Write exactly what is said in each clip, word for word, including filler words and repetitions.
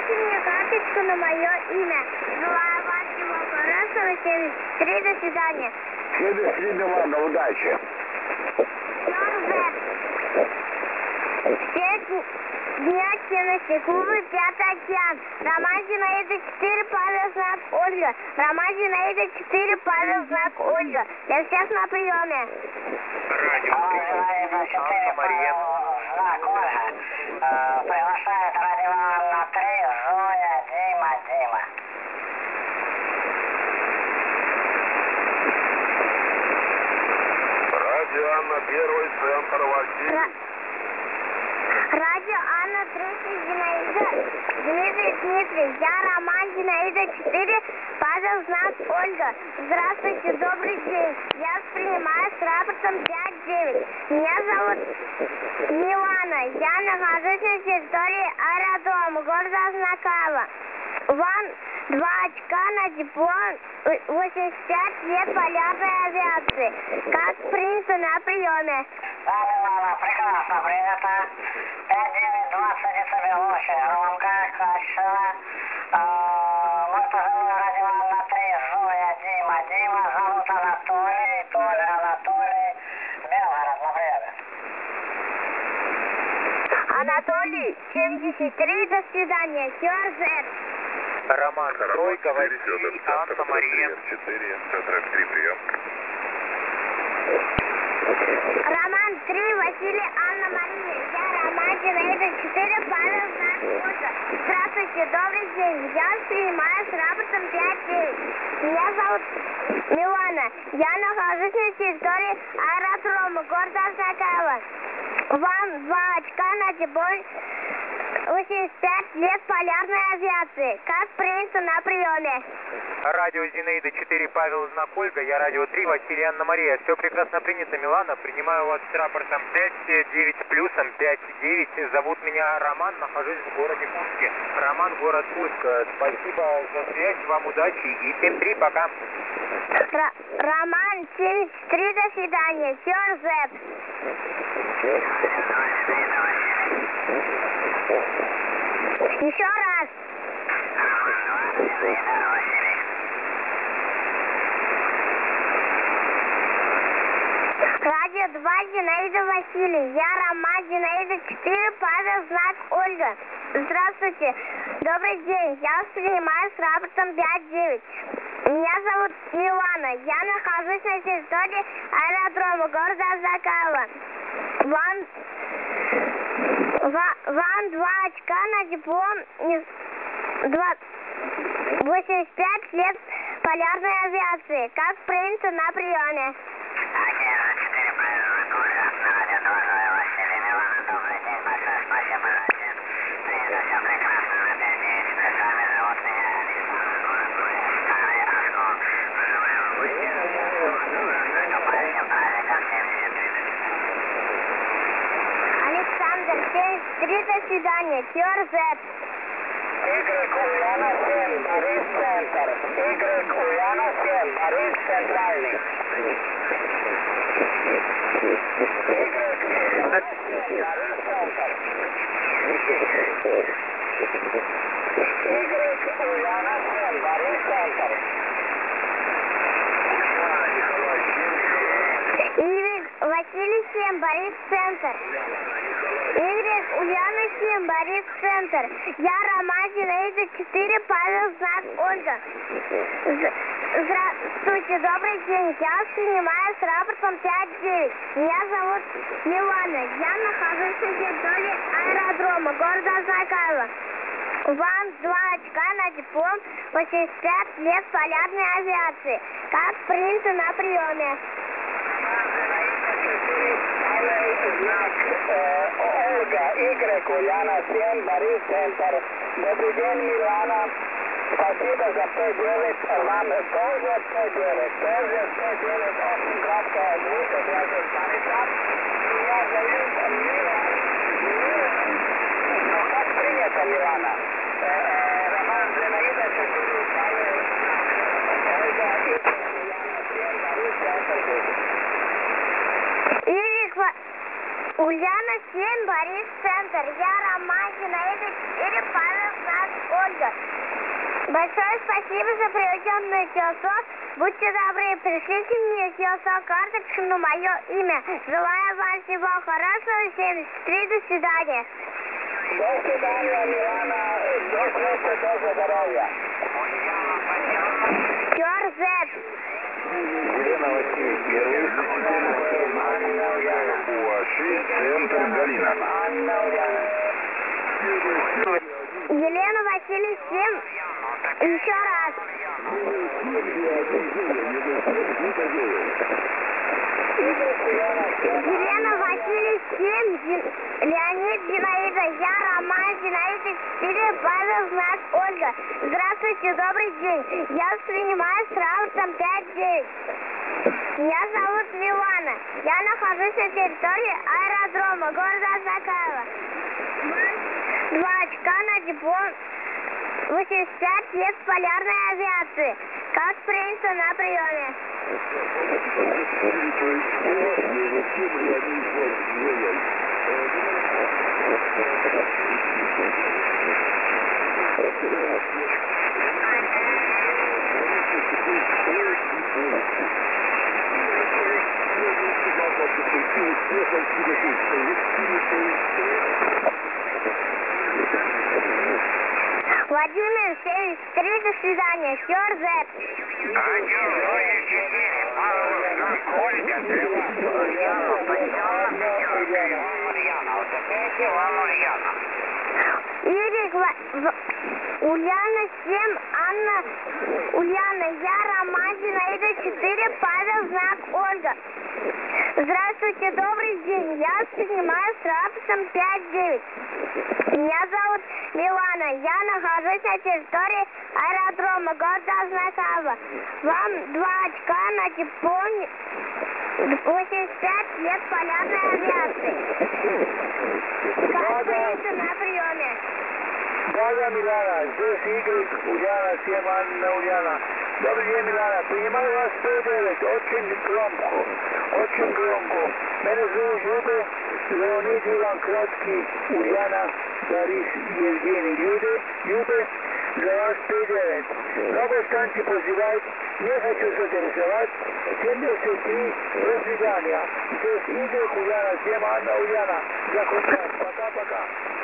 Оставьте мне карточку на мое имя. Желаю вам всего хорошего. семьдесят три. До свидания. До свидания, ладно, удачи. Все дня активности. Клубы «Пятый океан». Роман Зинаида четыре, Павел знак Ольга. Роман Зинаида четыре, Павел знак Ольга. Для всех на приеме. Радио Анна Мария. Знак Ольга. Приглашает радио Анна три, Зоя, Дима, Дима. Радио Анна первый, центр Василий. Радио Анна третий, Зинаида Дмитрий Дмитрий. Я Роман Зинаида четыре, Павел знак Ольга. Здравствуйте, добрый день. Я принимаю с рапортом пять девять. Меня зовут Милана. Я нахожусь на территории аэродрома города Знакова. Вам два очка на диплом, восемьдесят пять лет полярной авиации. Как принято на приеме. Да, Милана, прекрасно принято. пять девять двадцать децибел, очень громко, качественно. Мы позвонили радио Анна три, Зоя, Дима, Дима, зовут Анатолий, Толя, Анатолий, Белгород, на приеме. Анатолий, семьдесят три, до свидания. Сюрзет. Роман Тройка, Василий, Анна Мария. четыре, центр три, прием. Роман три, Василий, Анна Мария. Я Роман Зинаида четыре, Павел знак Ольга. Здравствуйте, добрый день. Я принимаю с рапортом пять девять. Меня зовут Милана. Я нахожусь на территории аэродрома города Знакова. Вам два очка на диплом, восемьдесят пять лет полярной авиации. Как принято на приеме. Радио Зинаида четыре, Павел знак Ольга. Я радио три, Василий, Анна Мария. Все прекрасно принято, Милана. Принимаю вас с рапортом пять девять плюсом пять девять. Зовут меня Роман, нахожусь в городе Курске. Роман, город Курск. Спасибо за связь, вам удачи и семь три, пока. Р- Роман семьдесят три, до свидания. Сюрзет. Еще раз. Радио два, Зинаида Василий. Я Роман Зинаида четыре, Павел знак Ольга. Здравствуйте. Добрый день. Я вас принимаю с рапортом пять девять. Меня зовут Милана. Я нахожусь на территории аэродрома города Закава. Вам, ва, вам два очка на диплом, не, два, восемьдесят пять лет полярной авиации. Как принято на приеме. Александр, семьдесят три, до свидания. Сюрзет. Y Ульяна семь, Борис центр. Y Ульяна семь, Борис центральный. Y Ульяна семь, Борис центр. Y Василий семь, Борис центр. Y Ульяна семь, Борис центр. Я Роман Зинаида четыре, Павел знак Ольга. З- Здравствуйте, добрый день. Я вас принимаю с рапортом пять девять. Меня зовут Милана. Я нахожусь на территории аэродрома города Закаева. Вам два очка на диплом, восемьдесят пять лет полярной авиации. Как принято на приеме. Знак Ольга, Y Ульяна семь, Борис центр. Добрый день, Милана. Спасибо за сто девять. Вам тоже сто девять. Тоже сто девять. Очень краткая группа для Бориса. Меня зовут Милана. Ну, как принято, Милана? Роман Зинаида четыре, Павел Ольга, Y Ульяна семь, Борис центр. Y Ульяна семь, Борис центр. Я Роман Зинаида четыре, Павел знак Ольга. Большое спасибо за приведенное тело. Будьте добры, пришлите мне тело карточку на мое имя. Желаю вам всего хорошего. семьдесят три, до свидания. До свидания, Милана. До крепкого, до здоровья. Сёр Елена Васильевна, Уаши, центр Галина. Елена Васильевна, семь. Еще раз. Елена Васильевна, семь. Леонид, Зинаида, я, Роман, Зинаида, четыре, Павел, знак, Ольга. Здравствуйте, добрый день. Я воспринимаю с рапортом пять девять. Меня зовут Милана. Я нахожусь на территории аэродрома города Закаева. Два очка на диплом. восемьдесят пять лет полярной авиации. Как принято на приеме. Владимир, семьдесят три, до свидания. Сёр Зет. Ирик, Ульяна, семь, Анна, Ульяна, я, Роман, Зинаида, четыре, Павел, знак, Ольга. Здравствуйте, добрый день. Я принимаю с рапортом пять девять. Меня зовут Милана. Я нахожусь на территории аэродрома города Знакова. Вам два очка на дипломе. восемьдесят пять лет полярной авиации. Как принято на приеме. Да-да, Милана, здесь Игорь, Ульяна, семь, Анна, Ульяна. Добрый день, Милана. Принимаю вас сто девять. Очень громко. Очень громко. Меня зовут Юда, Леонид, Иван Краткий, Ульяна, Борис, Евгений. Юда, Юда, за вас сто девять. Много станций позывает. Не хочу задерживать. семьдесят три, до свидания. Здесь Игорь, Ульяна, семь, Анна, Ульяна. За контакт. Пока-пока.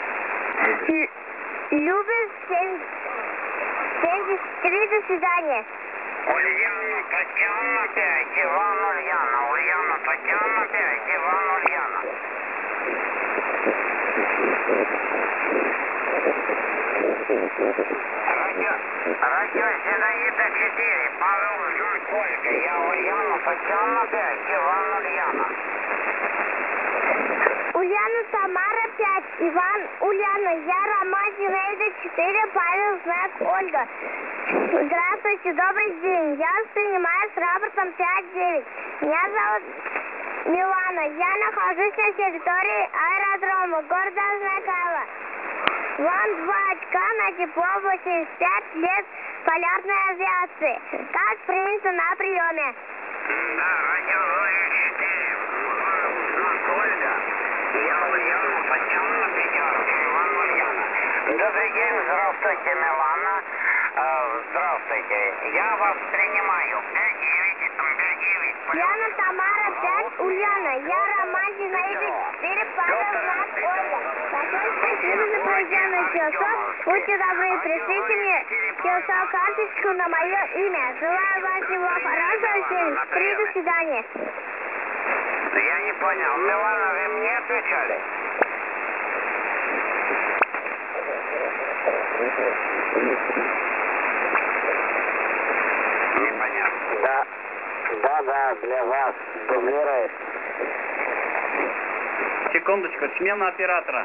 Любит, семьдесят три, до свидания. Ульяна, Татьяна, пять, Иван, Ульяна. Ульяна, Татьяна, пять, Иван, Ульяна. Радио, радио Зинаида четыре, Павел, знак, Ольга. Я, Ульяна, Татьяна, пять, Иван, Ульяна. Ульяна, Тамара, пять, Иван, Ульяна, я, Роман, Зинаида, четыре, Павел, знак, Ольга. Здравствуйте, добрый день. Я принимаю с рапортом пять девять. Меня зовут Милана. Я нахожусь на территории аэродрома города Знакова. Вам два очка на диплом восемьдесят пять лет полярной авиации. Как принято на приеме. Да, радио четыре, знак, Ольга. Я, Ульяна, Татьяна, пятерка, Иван, Ульяна. Добрый день, здравствуйте, Милана. Здравствуйте, я вас принимаю. пять девять, пять девять. Яна, Тамара, пять, Ульяна. Я, Роман, Зинаида, четыре, Павел, знак, Ольга. Большое спасибо за проведенный телесоп. Будьте добры, пришлите мне телесоп карточку на мое имя. Желаю вам всего хорошего. семьдесят три, до свидания. Я не понял, Милана, вы мне отвечали? Непонятно. Да, да, да, для вас дублирует. Секундочку, смена оператора.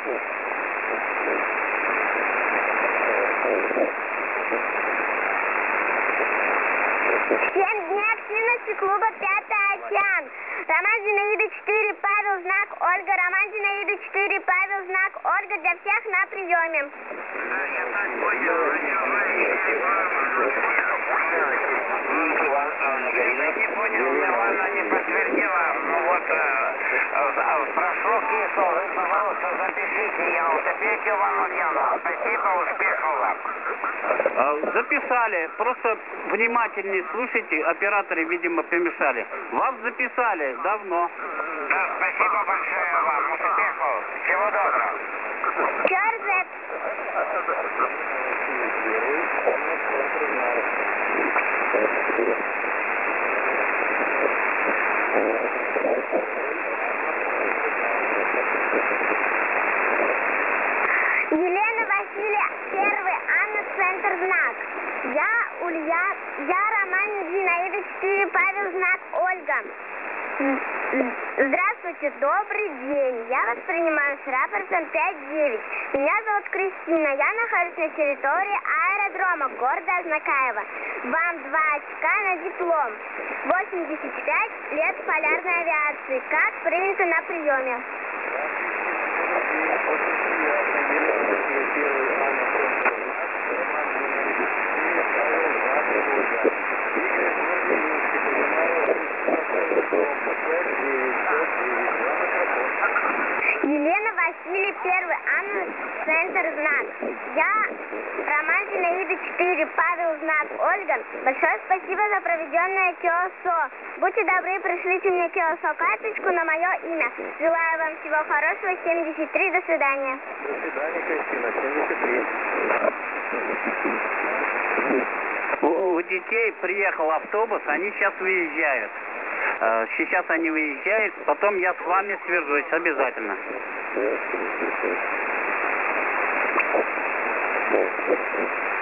Семь дней активности клуба «Пятый океан». Роман, Зинаида, четыре, Павел, знак, Ольга. Роман, Зинаида, четыре, Павел, знак, Ольга. Для всех на приеме. Да, я так понял. Не понял, Милана не подтвердила. Ну вот, прошло кисло. Вы, пожалуйста, запишите. Я вот опять Иван Ульяна. Спасибо, успехов вам. Э, Записали. Просто внимательнее слушайте. Операторы, видимо, помешали. Вас записали давно. Да, спасибо большое вам. Успехов. Всего доброго. Черзет. Елена, Василий, первый, Анна, центр, знак. Я, Улья, я, Роман, Зинаида, четыре, Павел, знак, Ольга. Здравствуйте, добрый день. Я вас принимаю с рапортом пять девять. Меня зовут Кристина. Я нахожусь на территории аэродрома города Азнакаево. Вам два очка на диплом. восемьдесят пять лет полярной авиации. Как принято на приеме. Елена, Василий, первый, Анна, центр, знак. Я, Роман, Зинаида, четыре, Павел, знак, Ольга. Большое спасибо за проведенное КИОСО. Будьте добры, пришлите мне КИОСО карточку на мое имя. Желаю вам всего хорошего. семьдесят три, до свидания. До свидания, Кристина. семьдесят три. У, у детей приехал автобус, они сейчас выезжают. Э, Сейчас они выезжают, потом я с вами свяжусь обязательно. Thank you.